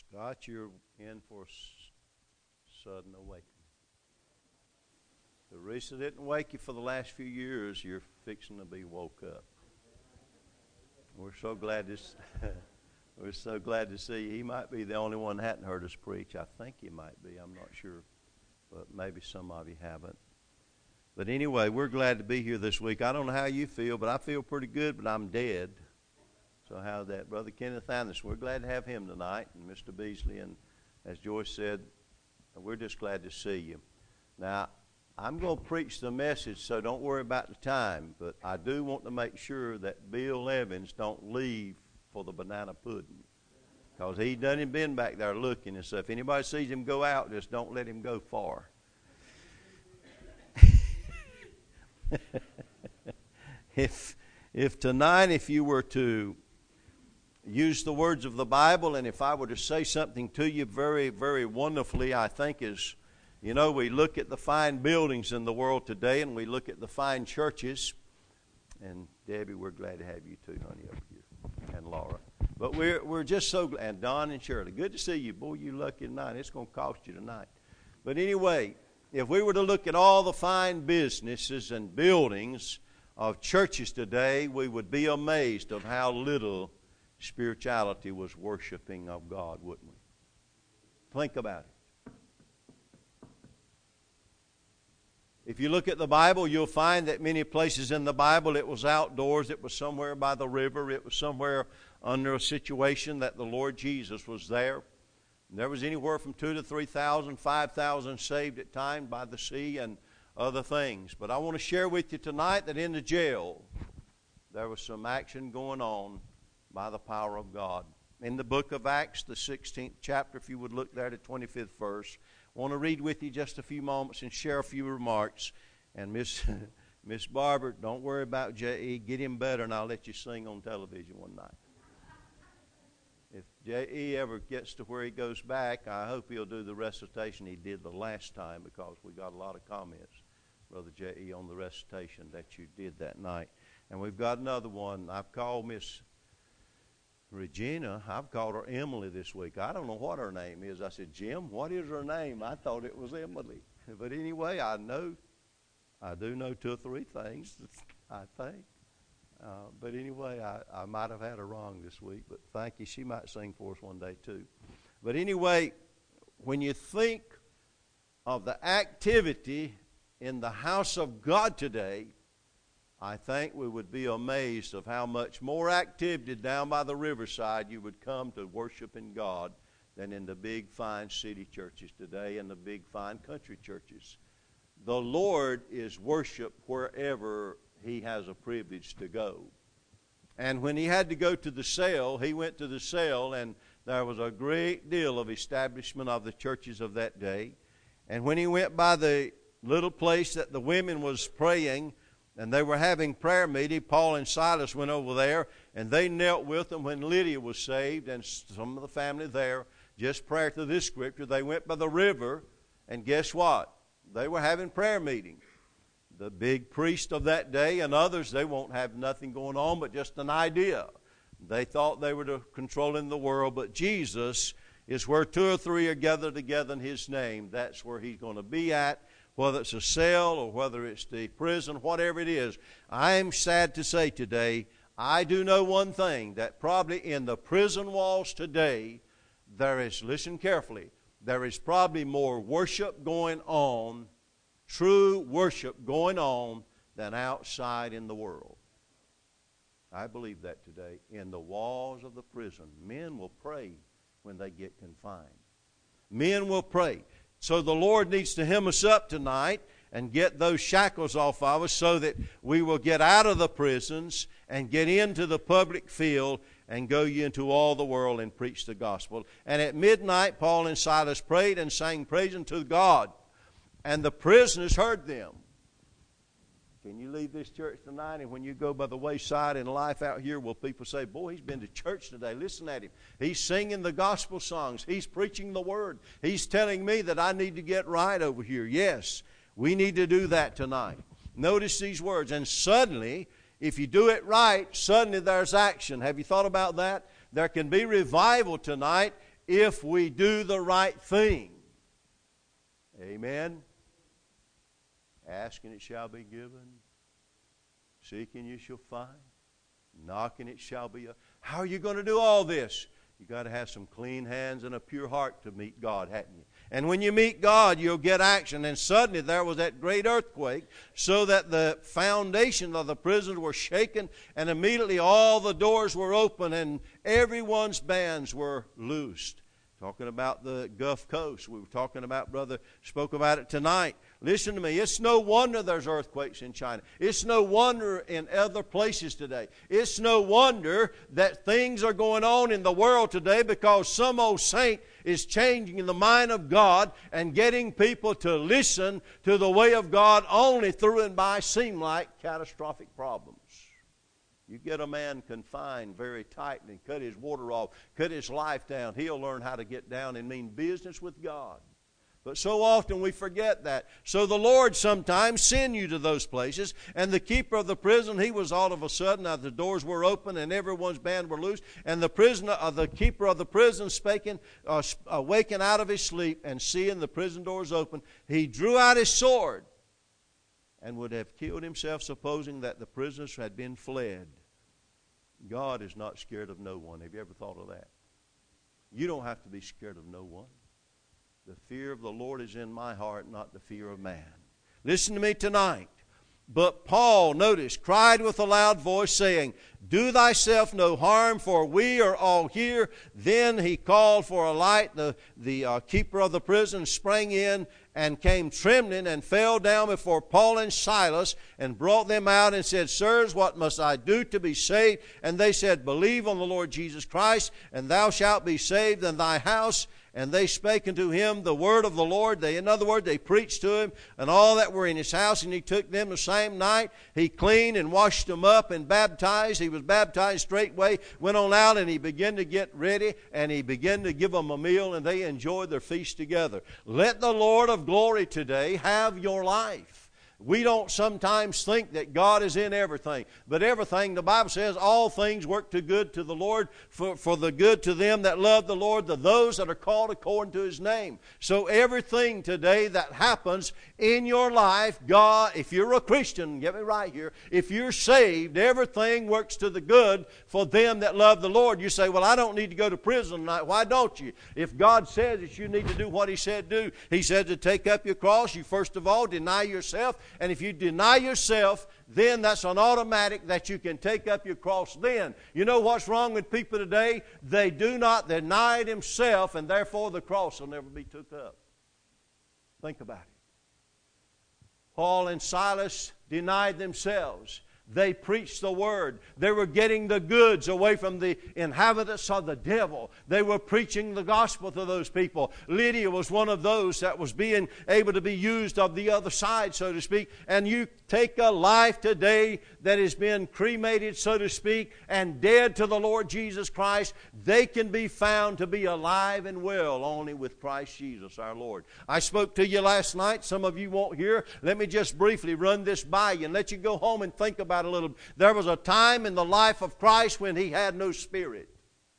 Scott, you're in for sudden awakening. Teresa didn't wake you for the last few years. You're fixing to be woke up. We're so glad we're so glad to see you. He might be the only one that hadn't heard us preach. I think he might be. I'm not sure, but maybe some of you haven't. But anyway, we're glad to be here this week. I don't know how you feel, but I feel pretty good, but I'm dead. So how's that? Brother Kenneth Anderson, we're glad to have him tonight, and Mr. Beasley, and as Joyce said, we're just glad to see you. Now, I'm going to preach the message, so don't worry about the time, but I do want to make sure that Bill Evans don't leave for the banana pudding, because he done been back there looking, and so if anybody sees him go out, just don't let him go far. If tonight, if you were to use the words of the Bible, and if I were to say something to you very, very wonderfully, I think is, you know, we look at the fine buildings in the world today, and we look at the fine churches, and Debbie, we're glad to have you too, honey, up here, and Laura. But we're just so glad, and Don and Shirley, good to see you. Boy, you lucky tonight. It's going to cost you tonight. But anyway, if we were to look at all the fine businesses and buildings of churches today, we would be amazed of how little spirituality was worshiping of God, wouldn't we? Think about it. If you look at the Bible, you'll find that many places in the Bible it was outdoors, it was somewhere by the river, it was somewhere under a situation that the Lord Jesus was there. And there was anywhere from 2,000 to 3,000, 5,000 saved at times by the sea and other things. But I want to share with you tonight that in the jail there was some action going on by the power of God. In the book of Acts, the 16th chapter, if you would look there to 25th verse, I want to read with you just a few moments and share a few remarks. And Miss Barbara, don't worry about J.E. Get him better, and I'll let you sing on television one night. If J.E. ever gets to where he goes back, I hope he'll do the recitation he did the last time, because we got a lot of comments, Brother J.E., on the recitation that you did that night. And we've got another one. I've called Miss Regina. I've called her Emily this week. I don't know what her name is. I said, Jim, what is her name? I thought it was Emily. But anyway, I do know 2 or 3 things, I think. But anyway, I might have had her wrong this week, but thank you. She might sing for us one day too. But anyway, when you think of the activity in the house of God today, I think we would be amazed of how much more activity down by the riverside you would come to worshiping God than in the big, fine city churches today and the big, fine country churches. The Lord is worshiped wherever He has a privilege to go. And when He had to go to the cell, He went to the cell, and there was a great deal of establishment of the churches of that day. And when He went by the little place that the women was praying, and they were having prayer meeting, Paul and Silas went over there, and they knelt with them when Lydia was saved, and some of the family there, just prior to this scripture, they went by the river, and guess what? They were having prayer meeting. The big priest of that day and others, they won't have nothing going on but just an idea. They thought they were controlling the world, but Jesus is where 2 or 3 are gathered together in His name. That's where He's going to be at. Whether it's a cell or whether it's the prison, whatever it is. I'm sad to say today, I do know one thing, that probably in the prison walls today, there is, listen carefully, there is probably more worship going on, true worship going on, than outside in the world. I believe that today. In the walls of the prison, men will pray when they get confined. Men will pray. So the Lord needs to hem us up tonight and get those shackles off of us so that we will get out of the prisons and get into the public field and go ye into all the world and preach the gospel. And at midnight, Paul and Silas prayed and sang praise unto God. And the prisoners heard them. Can you leave this church tonight, and when you go by the wayside in life out here, will people say, boy, he's been to church today. Listen at him. He's singing the gospel songs. He's preaching the word. He's telling me that I need to get right over here. Yes, we need to do that tonight. Notice these words. And suddenly, if you do it right, suddenly there's action. Have you thought about that? There can be revival tonight if we do the right thing. Amen. Ask and it shall be given. Seek and you shall find. Knock and it shall be. How are you going to do all this? You've got to have some clean hands and a pure heart to meet God, haven't you? And when you meet God, you'll get action. And suddenly there was that great earthquake, so that the foundation of the prison were shaken, and immediately all the doors were open, and everyone's bands were loosed. Talking about the Gulf Coast. We were talking about, Brother spoke about it tonight. Listen to me. It's no wonder there's earthquakes in China. It's no wonder in other places today. It's no wonder that things are going on in the world today, because some old saint is changing the mind of God and getting people to listen to the way of God only through and by seem like catastrophic problems. You get a man confined very tightly and cut his water off, cut his life down, he'll learn how to get down and mean business with God. But so often we forget that. So the Lord sometimes send you to those places. And the keeper of the prison, he was all of a sudden, the doors were open and everyone's band were loose. And the keeper of the prison, waking out of his sleep and seeing the prison doors open, he drew out his sword and would have killed himself, supposing that the prisoners had been fled. God is not scared of no one. Have you ever thought of that? You don't have to be scared of no one. The fear of the Lord is in my heart, not the fear of man. Listen to me tonight. But Paul, notice, cried with a loud voice, saying, Do thyself no harm, for we are all here. Then he called for a light. The keeper of the prison sprang in and came trembling and fell down before Paul and Silas and brought them out and said, Sirs, what must I do to be saved? And they said, Believe on the Lord Jesus Christ, and thou shalt be saved and thy house. And they spake unto him the word of the Lord. In other words, they preached to him and all that were in his house. And he took them the same night. He cleaned and washed them up and baptized. He was baptized straightway, went on out, and he began to get ready. And he began to give them a meal, and they enjoyed their feast together. Let the Lord of glory today have your life. We don't sometimes think that God is in everything. But everything, the Bible says, all things work to good to the Lord, for the good to them that love the Lord, to those that are called according to His name. So everything today that happens in your life, God, if you're a Christian, get me right here, if you're saved, everything works to the good for them that love the Lord. You say, well, I don't need to go to prison tonight. Why don't you? If God says that you need to do what He said do, He said to take up your cross, you first of all deny yourself. And if you deny yourself, then that's an automatic that you can take up your cross then. You know what's wrong with people today? They do not deny themselves, and therefore the cross will never be took up. Think about it. Paul and Silas denied themselves. They preached the word. They were getting the goods away from the inhabitants of the devil. They were preaching the gospel to those people. Lydia was one of those that was being able to be used of the other side, so to speak. And you take a life today that has been cremated, so to speak, and dead to the Lord Jesus Christ, they can be found to be alive and well only with Christ Jesus our Lord. I spoke to you last night. Some of you won't hear. Let me just briefly run this by you and let you go home and think about a little. There was a time in the life of Christ when He had no spirit.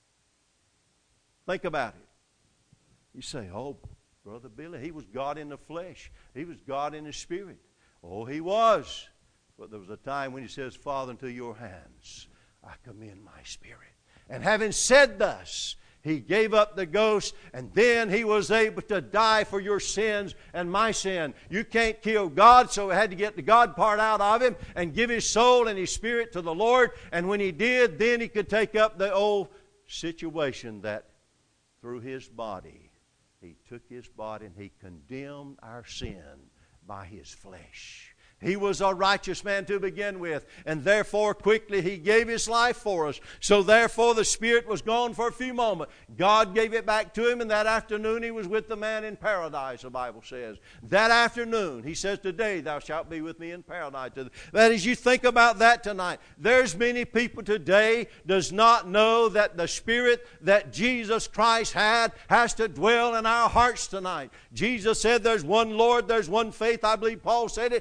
Think about it. You say, oh, Brother Billy, He was God in the flesh. He was God in the spirit. Oh, He was. But there was a time when He says, Father, into your hands I commend my spirit. And having said thus, He gave up the ghost, and then He was able to die for your sins and my sin. You can't kill God, so He had to get the God part out of Him and give His soul and His spirit to the Lord. And when He did, then He could take up the old situation that through His body, He took His body and He condemned our sin by His flesh. He was a righteous man to begin with, and therefore quickly He gave His life for us. So therefore the Spirit was gone for a few moments. God gave it back to Him, and that afternoon He was with the man in paradise, the Bible says. That afternoon, He says, today thou shalt be with me in paradise. That as you think about that tonight, there's many people today does not know that the Spirit that Jesus Christ had has to dwell in our hearts tonight. Jesus said there's one Lord, there's one faith. I believe Paul said it, but there's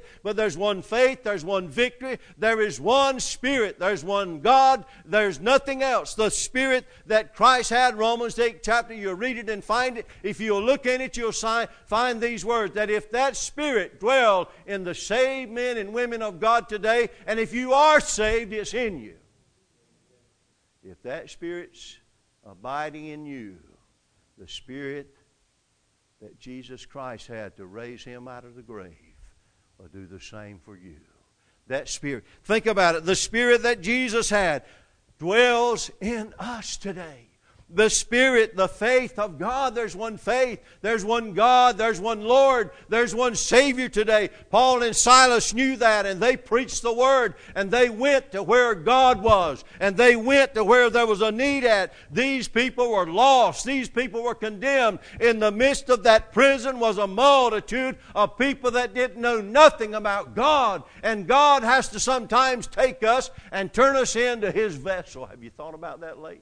there's one faith, there's one victory, there is one Spirit, there's one God, there's nothing else. The Spirit that Christ had, Romans 8 chapter, you'll read it and find it. If you'll look in it, you'll find these words, that if that Spirit dwell in the saved men and women of God today, and if you are saved, it's in you. If that Spirit's abiding in you, the Spirit that Jesus Christ had to raise Him out of the grave will do the same for you. That Spirit, think about it, the Spirit that Jesus had dwells in us today. The Spirit, the faith of God. There's one faith. There's one God. There's one Lord. There's one Savior today. Paul and Silas knew that, and they preached the Word, and they went to where God was, and they went to where there was a need at. These people were lost. These people were condemned. In the midst of that prison was a multitude of people that didn't know nothing about God, and God has to sometimes take us and turn us into His vessel. Have you thought about that lately?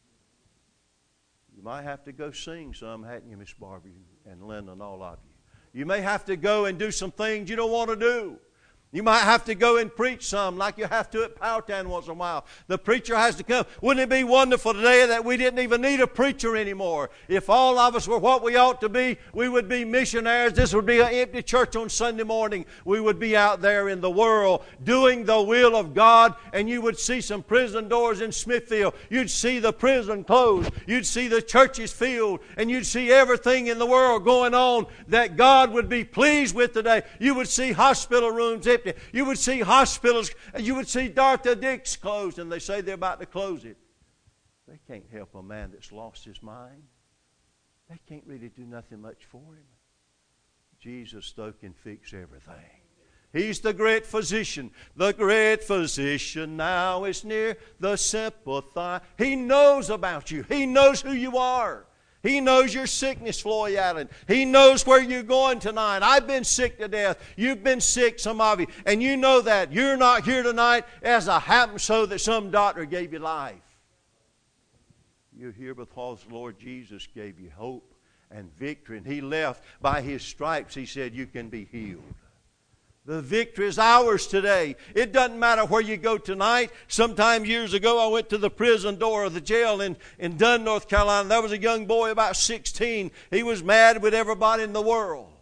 You might have to go sing some, hadn't you, Miss Barbie and Linda and all of you? You may have to go and do some things you don't want to do. You might have to go and preach some like you have to at Powhatan once in a while. The preacher has to come. Wouldn't it be wonderful today that we didn't even need a preacher anymore? If all of us were what we ought to be, we would be missionaries. This would be an empty church on Sunday morning. We would be out there in the world doing the will of God, and you would see some prison doors in Smithfield. You'd see the prison closed. You'd see the churches filled, and you'd see everything in the world going on that God would be pleased with today. You would see hospital rooms empty. You would see hospitals, you would see Dr. Dick's closed, and they say they're about to close it. They can't help a man that's lost his mind. They can't really do nothing much for him. Jesus, though, can fix everything. He's the great physician. The great physician now is near, the sympathizer. He knows about you. He knows who you are. He knows your sickness, Floyd Allen. He knows where you're going tonight. I've been sick to death. You've been sick, some of you. And you know that. You're not here tonight as a happen so that some doctor gave you life. You're here because the Lord Jesus gave you hope and victory. And He left by His stripes. He said you can be healed. The victory is ours today. It doesn't matter where you go tonight. Sometime years ago, I went to the prison door of the jail in Dunn, North Carolina. There was a young boy about 16. He was mad with everybody in the world.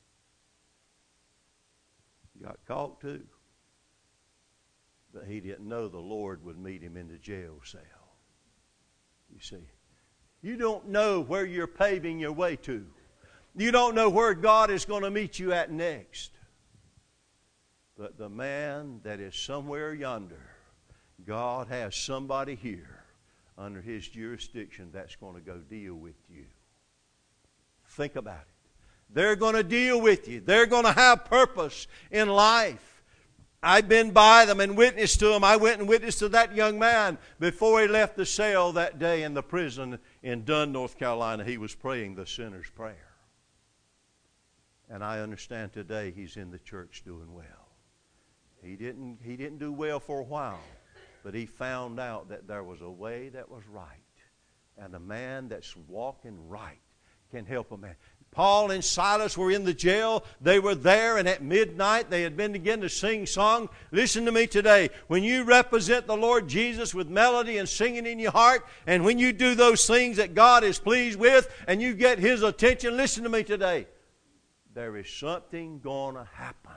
He got caught too. But he didn't know the Lord would meet him in the jail cell. You see, you don't know where you're paving your way to. You don't know where God is going to meet you at next. But the man that is somewhere yonder, God has somebody here under His jurisdiction that's going to go deal with you. Think about it. They're going to deal with you. They're going to have purpose in life. I've been by them and witnessed to them. I went and witnessed to that young man before he left the cell that day in the prison in Dunn, North Carolina. He was praying the sinner's prayer. And I understand today he's in the church doing well. He didn't do well for a while, but he found out that there was a way that was right. And a man that's walking right can help a man. Paul and Silas were in the jail. They were there, and at midnight they had been beginning to sing song. Listen to me today. When you represent the Lord Jesus with melody and singing in your heart, and when you do those things that God is pleased with, and you get His attention, listen to me today. There is something going to happen.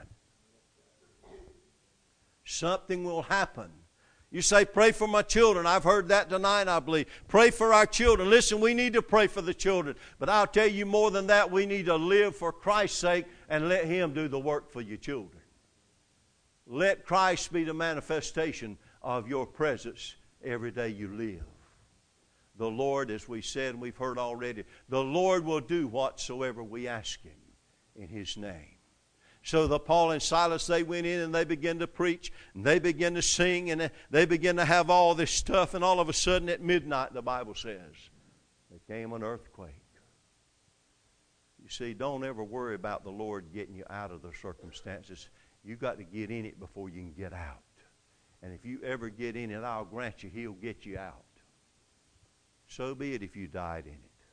Something will happen. You say, pray for my children. I've heard that tonight, I believe. Pray for our children. Listen, we need to pray for the children. But I'll tell you more than that, we need to live for Christ's sake and let Him do the work for your children. Let Christ be the manifestation of your presence every day you live. The Lord, as we said and we've heard already, the Lord will do whatsoever we ask Him in His name. So the Paul and Silas, they went in and they began to preach, and they began to sing, and they began to have all this stuff, and all of a sudden at midnight, the Bible says, there came an earthquake. You see, don't ever worry about the Lord getting you out of the circumstances. You've got to get in it before you can get out. And if you ever get in it, I'll grant you He'll get you out. So be it if you died in it.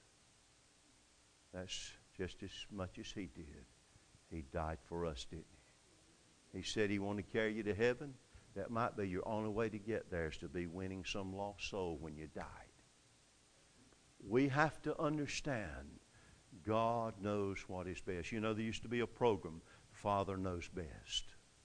That's just as much as He did. He died for us, didn't He? He said He wanted to carry you to heaven. That might be your only way to get there, is to be winning some lost soul when you died. We have to understand God knows what is best. You know, there used to be a program, Father Knows Best.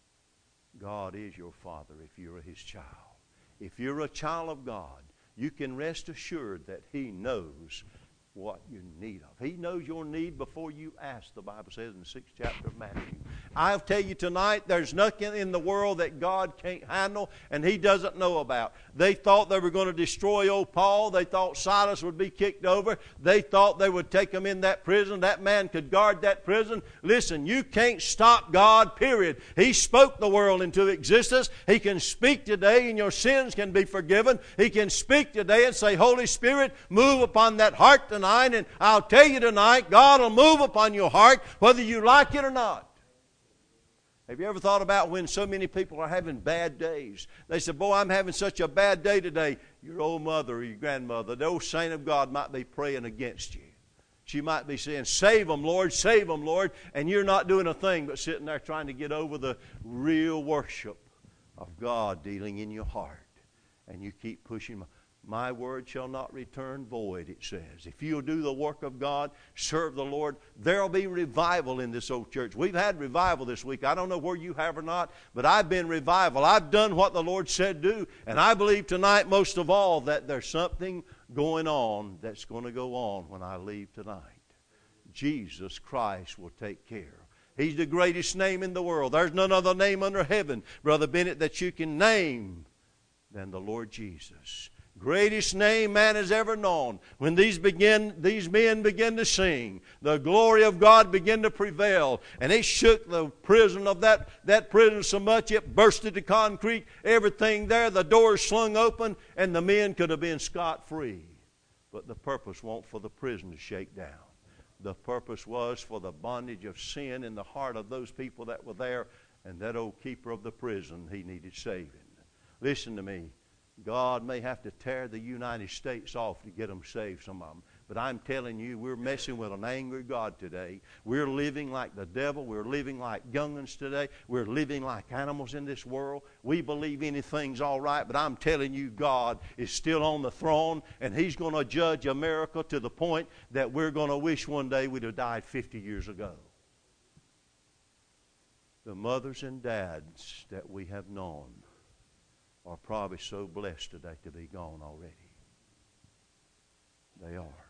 God is your Father if you're His child. If you're a child of God, you can rest assured that He knows what you need of. He knows your need before you ask, the Bible says in the 6th chapter of Matthew. I'll tell you tonight, there's nothing in the world that God can't handle and He doesn't know about. They thought they were going to destroy old Paul. They thought Silas would be kicked over. They thought they would take him in that prison. That man could guard that prison. Listen, you can't stop God, period. He spoke the world into existence. He can speak today and your sins can be forgiven. He can speak today and say, Holy Spirit, move upon that heart tonight. And I'll tell you tonight, God will move upon your heart whether you like it or not. Have you ever thought about when so many people are having bad days? They say, boy, I'm having such a bad day today. Your old mother or your grandmother, the old saint of God, might be praying against you. She might be saying, save them, Lord, save them, Lord. And you're not doing a thing but sitting there trying to get over the real worship of God dealing in your heart. And you keep pushing. My word shall not return void, it says. If you'll do the work of God, serve the Lord, there'll be revival in this old church. We've had revival this week. I don't know where you have or not, but I've been revival. I've done what the Lord said do, and I believe tonight most of all that there's something going on that's going to go on when I leave tonight. Jesus Christ will take care. He's the greatest name in the world. There's none other name under heaven, Brother Bennett, that you can name than the Lord Jesus. Greatest name man has ever known. When these men began to sing, the glory of God began to prevail, and it shook the prison of that prison so much it bursted to concrete. Everything there, the doors slung open, and the men could have been scot-free. But the purpose wasn't for the prison to shake down. The purpose was for the bondage of sin in the heart of those people that were there, and that old keeper of the prison, he needed saving. Listen to me. God may have to tear the United States off to get them saved, some of them. But I'm telling you, we're messing with an angry God today. We're living like the devil. We're living like young'uns today. We're living like animals in this world. We believe anything's all right, but I'm telling you, God is still on the throne, and He's going to judge America to the point that we're going to wish one day we'd have died 50 years ago. The mothers and dads that we have known are probably so blessed today to be gone already. They are.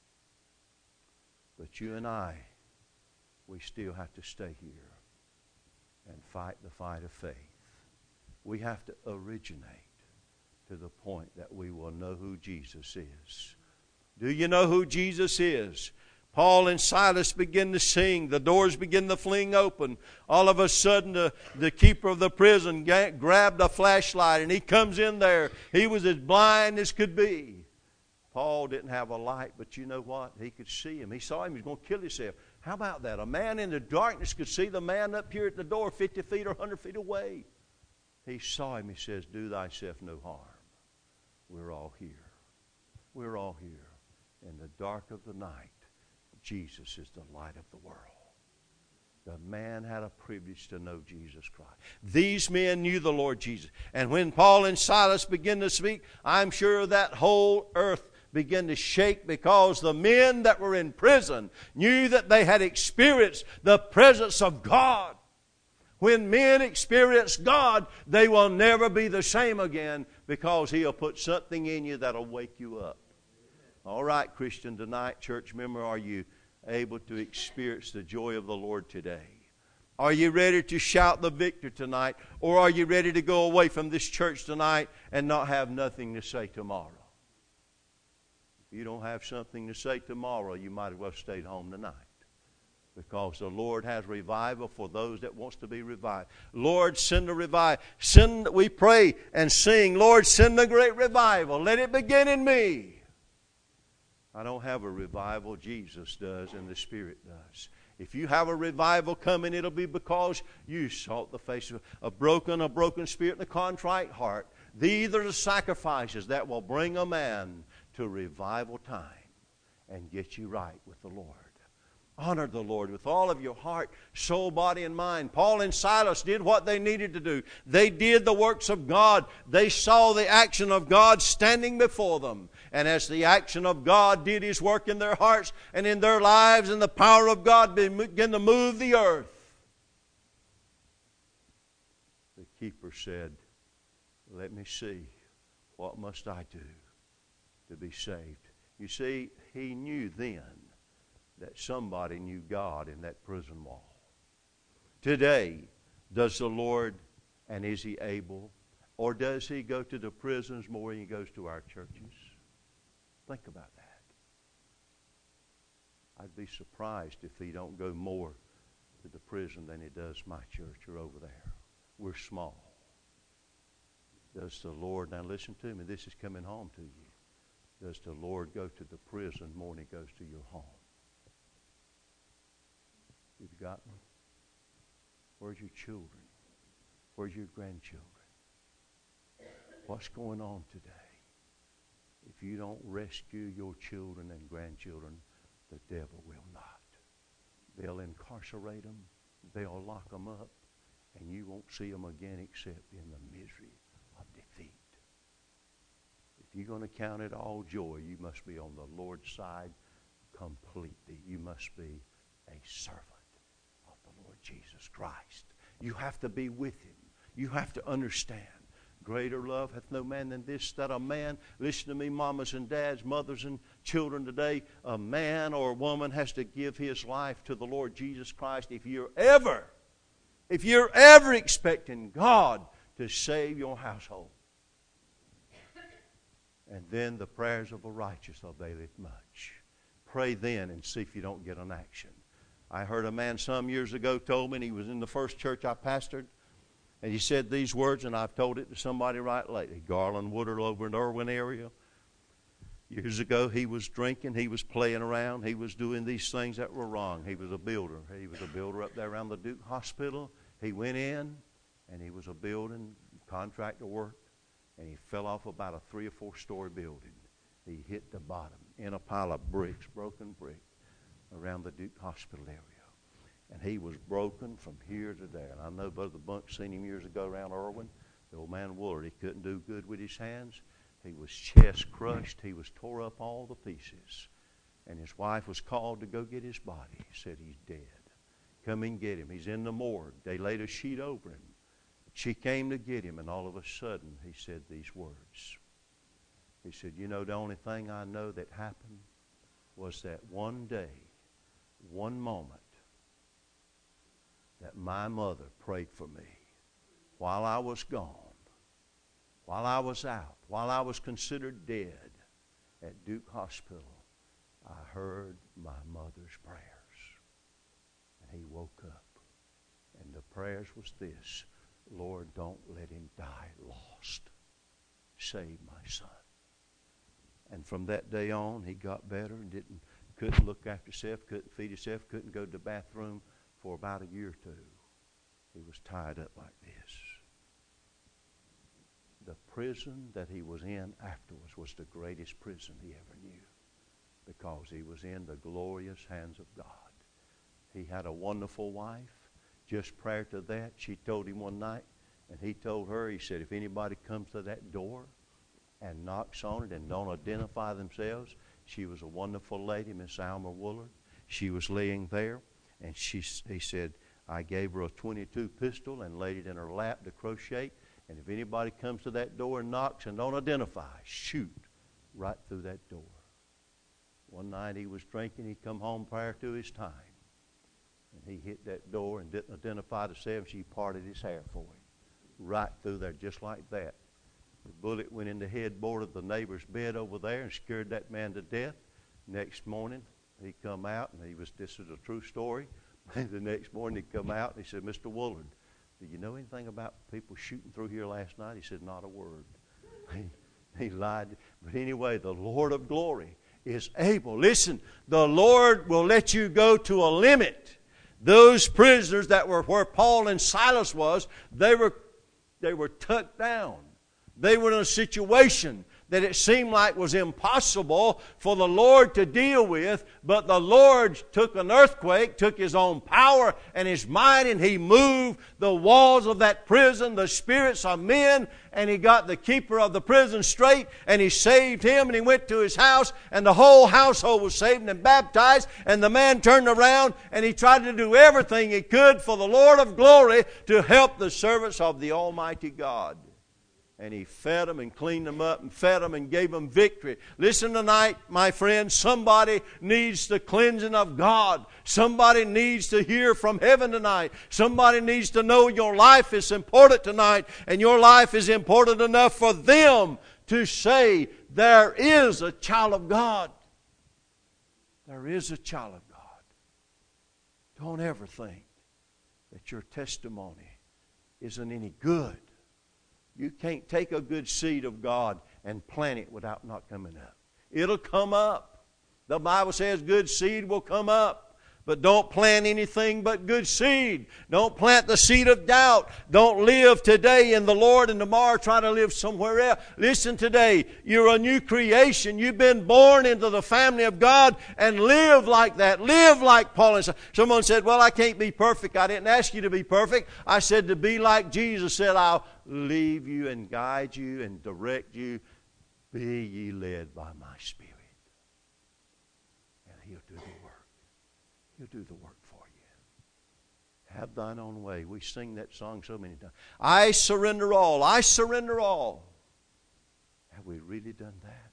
But you and I, we still have to stay here and fight the fight of faith. We have to originate to the point that we will know who Jesus is. Do you know who Jesus is? Paul and Silas begin to sing. The doors begin to fling open. All of a sudden, the keeper of the prison grabbed a flashlight, and he comes in there. He was as blind as could be. Paul didn't have a light, but you know what? He could see him. He saw him. He was going to kill himself. How about that? A man in the darkness could see the man up here at the door 50 feet or 100 feet away. He saw him. He says, do thyself no harm. We're all here. We're all here in the dark of the night. Jesus is the light of the world. The man had a privilege to know Jesus Christ. These men knew the Lord Jesus. And when Paul and Silas began to speak, I'm sure that whole earth began to shake, because the men that were in prison knew that they had experienced the presence of God. When men experience God, they will never be the same again, because He'll put something in you that'll wake you up. All right, Christian, tonight, church member, are you able to experience the joy of the Lord today? Are you ready to shout the victor tonight? Or are you ready to go away from this church tonight and not have nothing to say tomorrow? If you don't have something to say tomorrow, you might as well stay home tonight. Because the Lord has revival for those that wants to be revived. Lord, send a revival. We pray and sing, Lord, send a great revival. Let it begin in me. I don't have a revival. Jesus does, and the Spirit does. If you have a revival coming, it'll be because you sought the face of a broken spirit and a contrite heart. These are the sacrifices that will bring a man to revival time and get you right with the Lord. Honor the Lord with all of your heart, soul, body, and mind. Paul and Silas did what they needed to do. They did the works of God. They saw the action of God standing before them. And as the action of God did His work in their hearts and in their lives, and the power of God began to move the earth, the keeper said, "Let me see, what must I do to be saved?" You see, he knew then that somebody knew God in that prison wall. Today, does the Lord, and is He able, or does He go to the prisons more than He goes to our churches? Think about that. I'd be surprised if He don't go more to the prison than He does my church or over there. We're small. Does the Lord, now listen to me, this is coming home to you. Does the Lord go to the prison more than He goes to your home? You've got me? Where's your children? Where's your grandchildren? What's going on today? If you don't rescue your children and grandchildren, the devil will not. They'll incarcerate them. They'll lock them up. And you won't see them again except in the misery of defeat. If you're going to count it all joy, you must be on the Lord's side completely. You must be a servant of the Lord Jesus Christ. You have to be with Him. You have to understand. Greater love hath no man than this, that a man, listen to me, mamas and dads, mothers and children today, a man or a woman has to give his life to the Lord Jesus Christ if you're ever expecting God to save your household. And then the prayers of the righteous availeth much. Pray then and see if you don't get an action. I heard a man some years ago told me, and he was in the first church I pastored, and he said these words, and I've told it to somebody right lately. Garland Woodard over in the Irwin area. Years ago, he was drinking, he was playing around, he was doing these things that were wrong. He was a builder. He was a builder up there around the Duke Hospital. He went in, and he was a building contractor work, and he fell off about a 3 or 4 story building. He hit the bottom in a pile of bricks, broken brick, around the Duke Hospital area. And he was broken from here to there. And I know Brother Bunk seen him years ago around Irwin. The old man Woolard, he couldn't do good with his hands. He was chest crushed. He was tore up all the pieces. And his wife was called to go get his body. He said, "He's dead. Come and get him. He's in the morgue." They laid a sheet over him. She came to get him, and all of a sudden he said these words. He said, "You know, the only thing I know that happened was that one day, one moment, that my mother prayed for me while I was gone, while I was out, while I was considered dead at Duke Hospital. I heard my mother's prayers." And he woke up. And the prayers was this: "Lord, don't let him die lost. Save my son." And from that day on, he got better and couldn't look after himself, couldn't feed himself, couldn't go to the bathroom for about a year or two. He was tied up like this. The prison that he was in afterwards was the greatest prison he ever knew, because he was in the glorious hands of God. He had a wonderful wife. Just prior to that, she told him one night, and he told her, he said, "If anybody comes to that door and knocks on it and don't identify themselves," she was a wonderful lady, Miss Alma Woolard. She was laying there, and he said, "I gave her a .22 pistol and laid it in her lap to crochet, and if anybody comes to that door and knocks and don't identify, shoot right through that door." One night he was drinking. He come home prior to his time, and he hit that door and didn't identify himself. She parted his hair for him right through there, just like that. The bullet went in the headboard of the neighbor's bed over there and scared that man to death. Next morning, he come out, and this is a true story. The next morning he come out, and he said, "Mr. Woolard, do you know anything about people shooting through here last night?" He said, "Not a word." He lied. But anyway, the Lord of glory is able. Listen, the Lord will let you go to a limit. Those prisoners that were where Paul and Silas was, they were tucked down. They were in a situation that it seemed like was impossible for the Lord to deal with, but the Lord took an earthquake, took His own power and His might, and He moved the walls of that prison, the spirits of men, and He got the keeper of the prison straight, and He saved him, and he went to his house, and the whole household was saved and baptized, and the man turned around, and he tried to do everything he could for the Lord of glory to help the servants of the Almighty God. And he fed them and cleaned them up and fed them and gave them victory. Listen tonight, my friends, somebody needs the cleansing of God. Somebody needs to hear from heaven tonight. Somebody needs to know your life is important tonight, and your life is important enough for them to say, there is a child of God. There is a child of God. Don't ever think that your testimony isn't any good. You can't take a good seed of God and plant it without not coming up. It'll come up. The Bible says good seed will come up. But don't plant anything but good seed. Don't plant the seed of doubt. Don't live today in the Lord and tomorrow try to live somewhere else. Listen today, you're a new creation. You've been born into the family of God, and live like that. Live like Paul and Silas. Someone said, well, I can't be perfect. I didn't ask you to be perfect. I said to be like Jesus said, I'll lead you and guide you and direct you. Be ye led by my Spirit. And He'll do the work. He'll do the work for you. Have thine own way. We sing that song so many times. I surrender all. I surrender all. Have we really done that?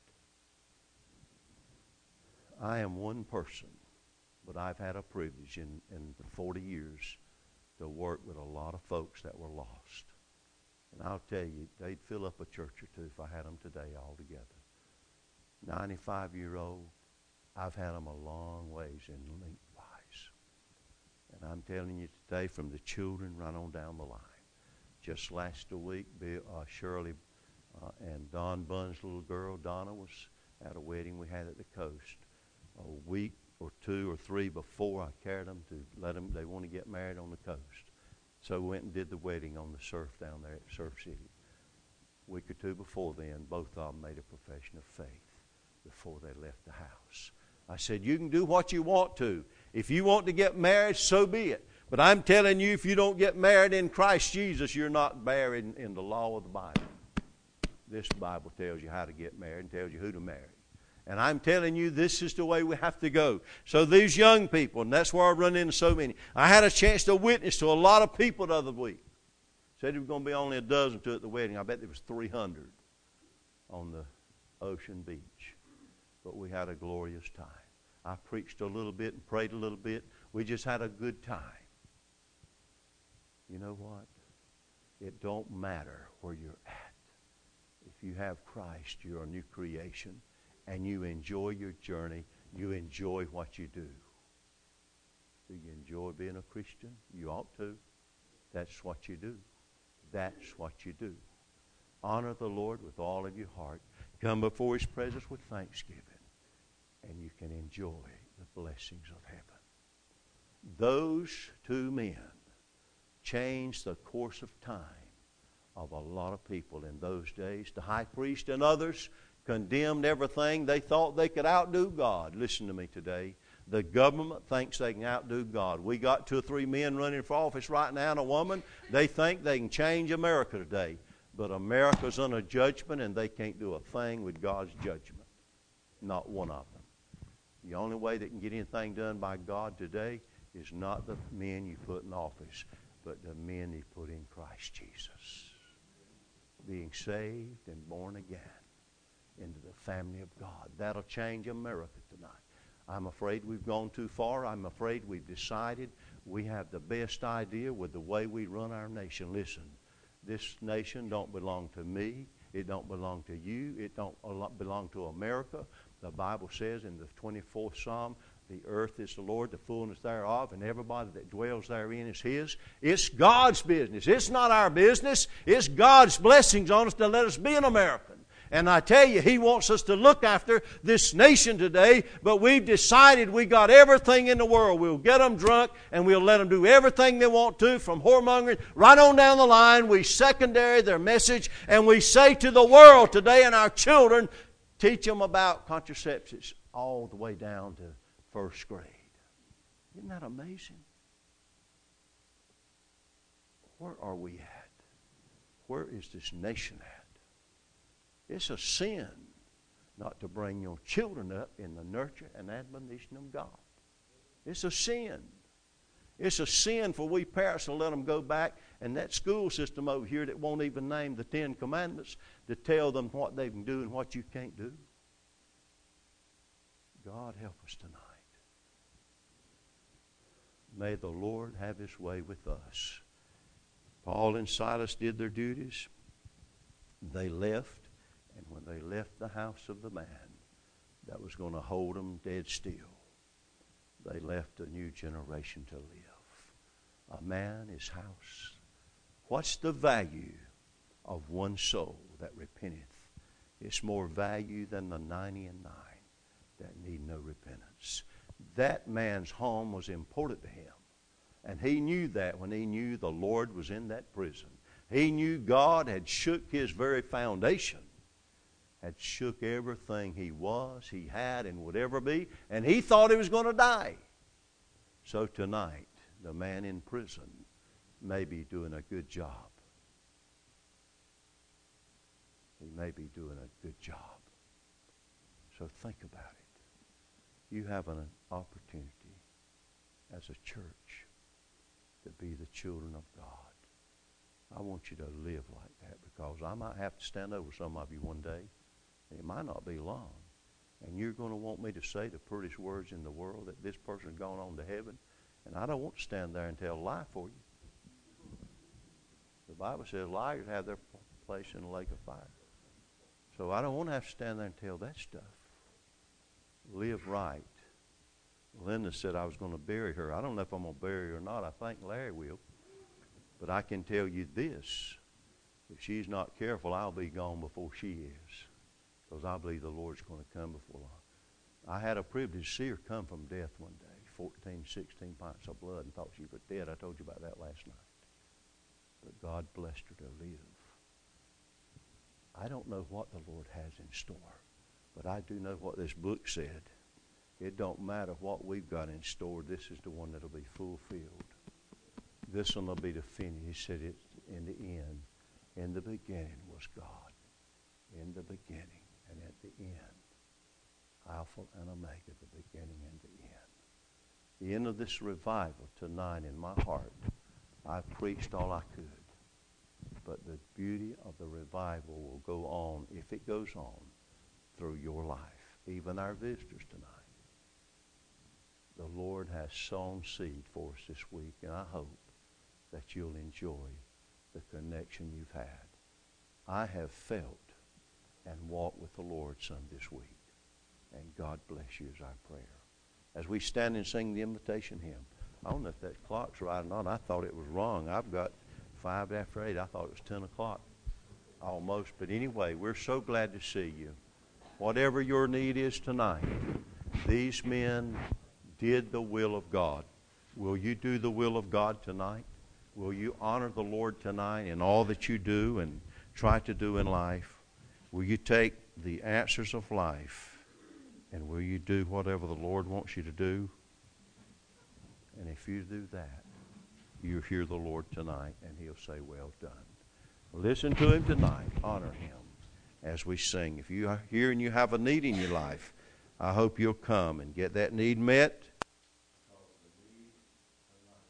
I am one person, but I've had a privilege in the 40 years to work with a lot of folks that were lost. And I'll tell you, they'd fill up a church or two if I had them today all together. 95-year-old, I've had them a long ways in lengthwise. And I'm telling you today, from the children right on down the line. Just last week, Shirley and Don Bunn's little girl, Donna, was at a wedding we had at the coast. A week or 2 or 3 before, I carried them to let them, they want to get married on the coast. So we went and did the wedding on the surf down there at Surf City. A week or 2 before then, both of them made a profession of faith before they left the house. I said, you can do what you want to. If you want to get married, so be it. But I'm telling you, if you don't get married in Christ Jesus, you're not buried in the law of the Bible. This Bible tells you how to get married and tells you who to marry. And I'm telling you, this is the way we have to go. So these young people, and that's where I run into so many. I had a chance to witness to a lot of people the other week. Said there was going to be only a dozen to at the wedding. I bet there was 300 on the ocean beach. But we had a glorious time. I preached a little bit and prayed a little bit. We just had a good time. You know what? It don't matter where you're at. If you have Christ, you're a new creation. And you enjoy your journey. You enjoy what you do. Do you enjoy being a Christian? You ought to. That's what you do. That's what you do. Honor the Lord with all of your heart. Come before His presence with thanksgiving. And you can enjoy the blessings of heaven. Those 2 men changed the course of time of a lot of people in those days. The high priest and others condemned everything. They thought they could outdo God. Listen to me today. The government thinks they can outdo God. We got 2 or 3 men running for office right now and a woman. They think they can change America today. But America's under judgment, and they can't do a thing with God's judgment. Not one of them. The only way they can get anything done by God today is not the men you put in office, but the men you put in Christ Jesus. Being saved and born again into the family of God. That'll change America tonight. I'm afraid we've gone too far. I'm afraid we've decided we have the best idea with the way we run our nation. Listen, this nation don't belong to me. It don't belong to you. It don't belong to America. The Bible says in the 24th Psalm, the earth is the Lord, the fullness thereof, and everybody that dwells therein is His. It's God's business. It's not our business. It's God's blessings on us to let us be an American. And I tell you, He wants us to look after this nation today, but we've decided we got everything in the world. We'll get them drunk and we'll let them do everything they want to, from whoremongering right on down the line. We secondary their message, and we say to the world today and our children, teach them about contraceptives all the way down to first grade. Isn't that amazing? Where are we at? Where is this nation at? It's a sin not to bring your children up in the nurture and admonition of God. It's a sin. It's a sin for we parents to let them go back and that school system over here that won't even name the 10 Commandments to tell them what they can do and what you can't do. God help us tonight. May the Lord have His way with us. Paul and Silas did their duties. They left. And when they left the house of the man that was going to hold them dead still, they left a new generation to live. A man, his house. What's the value of one soul that repenteth? It's more value than the 99 that need no repentance. That man's home was important to him. And he knew that when he knew the Lord was in that prison. He knew God had shook his very foundation. Had shook everything he was, he had, and would ever be, and he thought he was going to die. So tonight, the man in prison may be doing a good job. He may be doing a good job. So think about it. You have an opportunity as a church to be the children of God. I want you to live like that, because I might have to stand over some of you one day. It might not be long. And you're going to want me to say the prettiest words in the world, that this person's gone on to heaven. And I don't want to stand there and tell a lie for you. The Bible says liars have their place in the lake of fire. So I don't want to have to stand there and tell that stuff. Live right. Linda said I was going to bury her. I don't know if I'm going to bury her or not. I think Larry will. But I can tell you this. If she's not careful, I'll be gone before she is. Because I believe the Lord's going to come before long. I had a privilege to see her come from death one day, 14, 16 pints of blood, and thought she was dead. I told you about that last night. But God blessed her to live. I don't know what the Lord has in store, but I do know what this book said. It don't matter what we've got in store. This is the one that'll be fulfilled. This one will be the finish. He said it in the end. In the beginning was God. In the beginning. And at the end, Alpha and Omega, the beginning and the end. The end of this revival tonight in my heart, I've preached all I could. But the beauty of the revival will go on, if it goes on, through your life. Even our visitors tonight. The Lord has sown seed for us this week, and I hope that you'll enjoy the connection you've had. I have felt and walked with the Lord some this week. And God bless you is our prayer. As we stand and sing the invitation hymn, I don't know if that clock's right or not. I thought it was wrong. I've got 5 after 8. I thought it was 10 o'clock almost. But anyway, we're so glad to see you. Whatever your need is tonight, these men did the will of God. Will you do the will of God tonight? Will you honor the Lord tonight in all that you do and try to do in life? Will you take the answers of life, and will you do whatever the Lord wants you to do? And if you do that, you'll hear the Lord tonight, and He'll say, well done. Listen to Him tonight. Honor Him as we sing. If you are here and you have a need in your life, I hope you'll come and get that need met.